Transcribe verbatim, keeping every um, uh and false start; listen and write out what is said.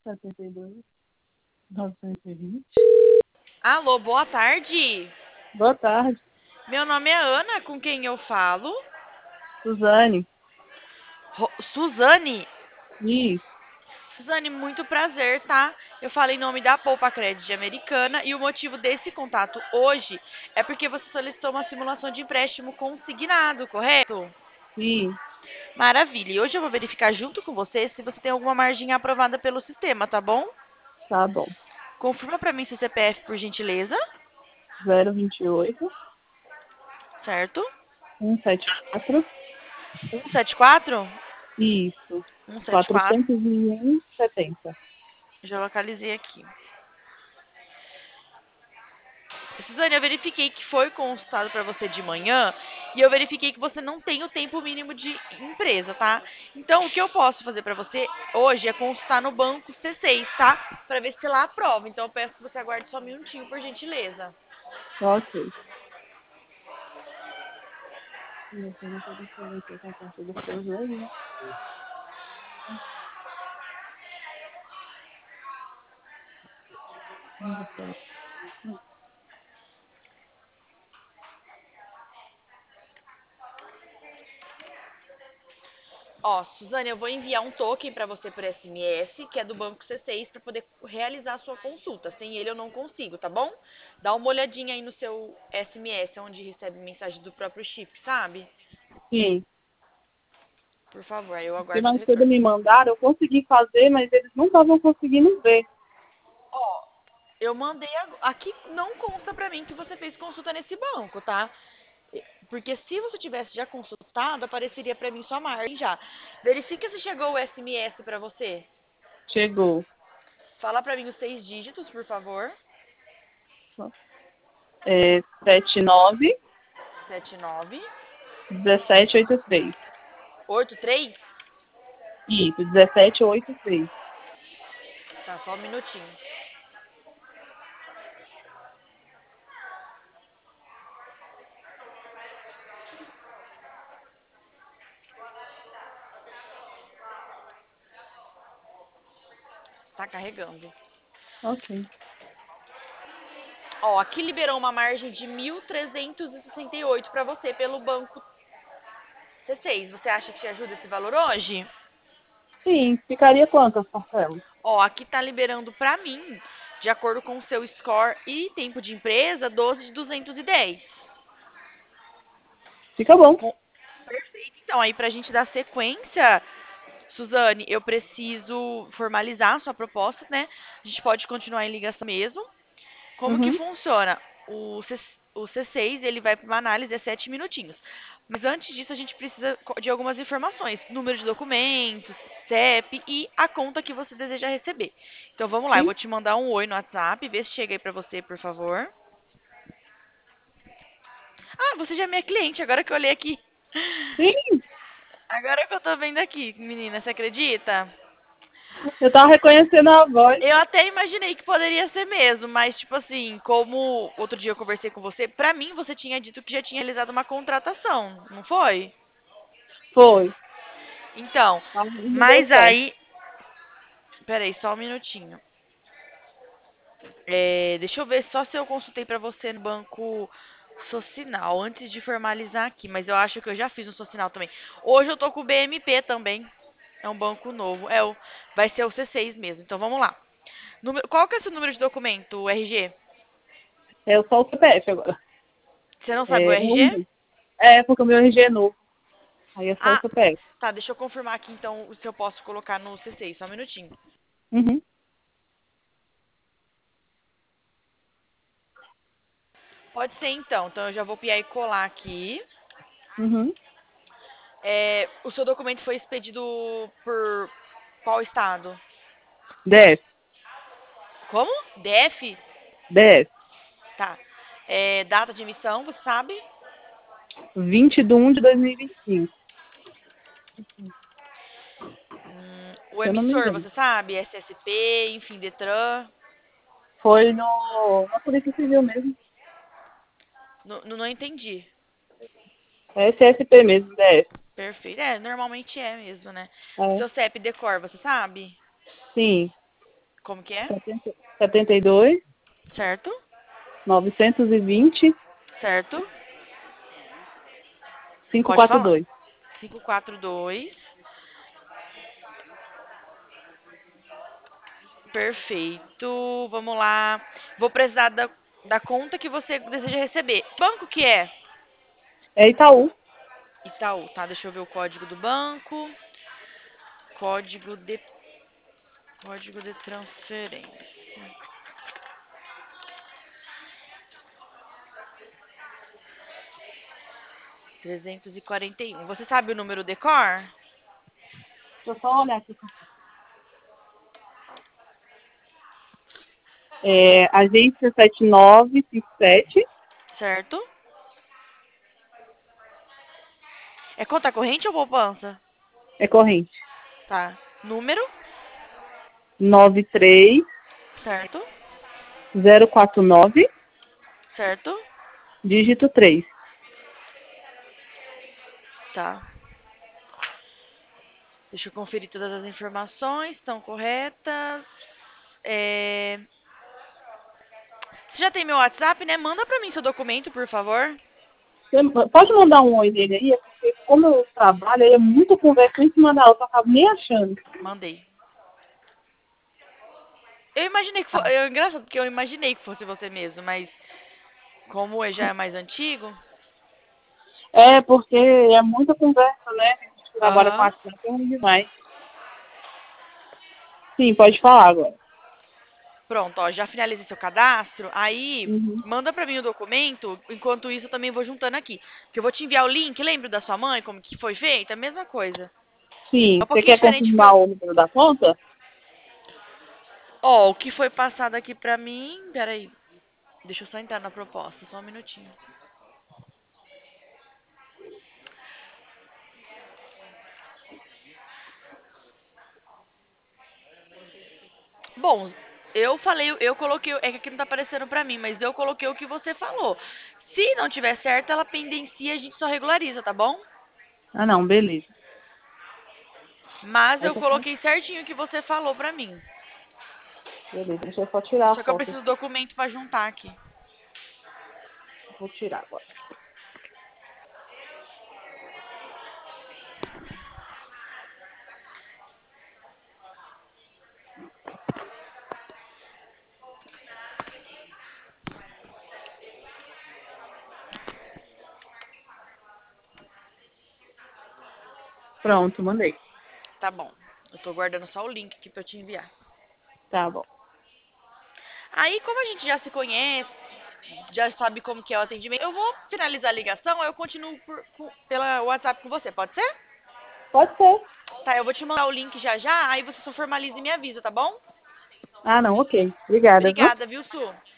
setenta e dois, novecentos e vinte. Alô, boa tarde. Boa tarde, Meu nome é Ana, com quem eu falo? Suzane. Ro- Suzane? Isso, Suzane, muito prazer, tá? Eu falo em nome da Poupa Credit Americana e o motivo desse contato hoje é porque você solicitou uma simulação de empréstimo consignado, correto? sim, Maravilha. E hoje eu vou verificar junto com você se você tem alguma margem aprovada pelo sistema, tá bom? tá bom. Confirma pra mim seu C P F, por gentileza, zero vinte e oito, certo? cento e setenta e quatro. cento e setenta e quatro? Isso, cento e setenta e quatro. quatrocentos e um, setenta. Já localizei aqui. Suzane, eu verifiquei que foi consultado para você de manhã e eu verifiquei que você não tem o tempo mínimo de empresa, tá? Então, o que eu posso fazer para você hoje é consultar no banco C seis, tá? Para ver se lá aprova. Então, eu peço que você aguarde só um minutinho, por gentileza. Ok. Eu não tô deixando aqui com a parte do seu aí. Ó, Suzane, eu vou enviar um token para você por S M S, que é do banco C seis, para poder realizar a sua consulta. Sem ele eu não consigo, tá bom? Dá uma olhadinha aí no seu S M S, onde recebe mensagem do próprio chip, sabe? Sim, Por favor, aí eu porque aguardo o mais cedo retorno. me mandaram, eu consegui fazer, mas eles não estavam conseguindo ver. Ó, eu mandei ag- aqui não consta pra mim que você fez consulta nesse banco, tá? E- Porque se você tivesse já consultado, apareceria pra mim sua margem já. Verifica se chegou o S M S pra você. Chegou. Fala pra mim os seis dígitos, por favor. É, sete nove Sete nove um sete oito três. oito três. Isso, dezessete oito três. Tá, só um minutinho. Tá carregando. Ok. Ó, aqui liberou uma margem de mil trezentos e sessenta e oito pra você pelo banco C seis. Você acha que te ajuda esse valor hoje? Sim, ficaria quantas parcelas? Ó, aqui tá liberando pra mim, de acordo com o seu score e tempo de empresa, doze de duzentos e dez. Fica bom. Com- Perfeito. Então, aí pra gente dar sequência, Suzane, eu preciso formalizar a sua proposta, né? A gente pode continuar em ligação mesmo. Como que Uhum. funciona? O, C, o C seis, ele vai para uma análise de sete minutinhos. Mas antes disso, a gente precisa co- de algumas informações. Número de documentos, C E P e a conta que você deseja receber. Então, vamos lá. Eu Sim, vou te mandar um oi no WhatsApp. Vê se chega aí para você, por favor. Ah, você já é minha cliente, agora que eu olhei aqui. sim. Agora que eu tô vendo aqui, menina, você acredita? Eu tava reconhecendo a voz. Eu até imaginei que poderia ser mesmo, mas tipo assim, como outro dia eu conversei com você, pra mim você tinha dito que já tinha realizado uma contratação, não foi? Foi. Então, Mas não deu mas certo. aí, peraí, só um minutinho. É, deixa eu ver só se eu consultei pra você no banco Socinal antes de formalizar aqui, mas eu acho que eu já fiz no Socinal também. Hoje eu tô com o B M P também. É um banco novo. É o, vai ser o C seis mesmo. Então vamos lá. Número- qual que é o seu número de documento, o R G? É só o C P F agora. Você não sabe o É, R G? um- é porque o meu R G é novo. Aí é só o Ah, C P F. tá, deixa eu confirmar aqui então se eu posso colocar no C seis, só um minutinho. Uhum. Pode ser então, então eu já vou piar e colar aqui. Uhum. É, o seu documento foi expedido por qual estado? D F. Como? D F? D F. Tá. É, data de emissão, você sabe? vinte de um de dois mil e vinte e cinco. Hum, o Se eu não me emissor, engano. você sabe? S S P, enfim, Detran. Foi no, na Polícia Civil mesmo. Não, não entendi. É S S P mesmo, D F. Perfeito. É, normalmente é mesmo, né? O É. seu C E P decor, você sabe? Sim. Como que é? setenta setenta e dois, Certo? novecentos e vinte, Certo? quinhentos e Pode quarenta e falar. dois. Cinco quatro dois. Perfeito. Vamos lá. Vou precisar da, da conta que você deseja receber. Banco que é? É Itaú. Itaú, tá? Deixa eu ver o código do banco. Código de código de transferência. trezentos e quarenta e um. Você sabe o número decor? Deixa eu só olhar aqui. É, agência sete nove cinco sete. Certo? É conta corrente ou poupança? É corrente. Tá. Número? nove três Certo? zero quatro nove, Certo? dígito três. Tá. Deixa eu conferir todas as informações. Estão corretas. É... Você já tem meu WhatsApp, né? Manda pra mim seu documento, por favor. Você pode mandar um oi nele aí? É porque como eu trabalho, aí é muita conversa em cima da outra, eu acabo nem achando. Mandei. Eu imaginei que Tá. fosse. É engraçado porque eu imaginei que fosse você mesmo, mas como ele já é mais antigo. É, porque é muita conversa, né? A gente trabalha com Aham. a conta, é ruim demais. Sim, pode falar agora. Pronto, ó, já finalizei seu cadastro. Aí, Uhum. manda pra mim o documento. Enquanto isso, eu também vou juntando aqui. Que eu vou te enviar o link. Lembra da sua mãe, como que foi feito? A mesma coisa. É Sim, um você pouquinho quer diferente porque eu... confirmar o número da conta? Ó, o que foi passado aqui pra mim... Peraí, deixa eu só entrar na proposta, só um minutinho. Bom, eu falei, eu coloquei... É que aqui não tá aparecendo pra mim, mas eu coloquei o que você falou. Se não tiver certo, ela pendencia, a gente só regulariza, tá bom? Ah, não, beleza. Mas Aí eu tá só... coloquei certinho o que você falou pra mim. Beleza, deixa eu só tirar a Só que eu foto preciso do aqui. documento pra juntar aqui. Vou tirar agora. Pronto, mandei. Tá bom. Eu tô guardando só o link aqui pra eu te enviar. Tá bom. Aí, como a gente já se conhece, já sabe como que é o atendimento, eu vou finalizar a ligação, aí eu continuo por, com- pela WhatsApp com você, pode ser? Pode ser. Tá, eu vou te mandar o link já já, aí você só formaliza e me avisa, tá bom? Ah, não, ok. Obrigada, viu? Obrigada, viu, Su?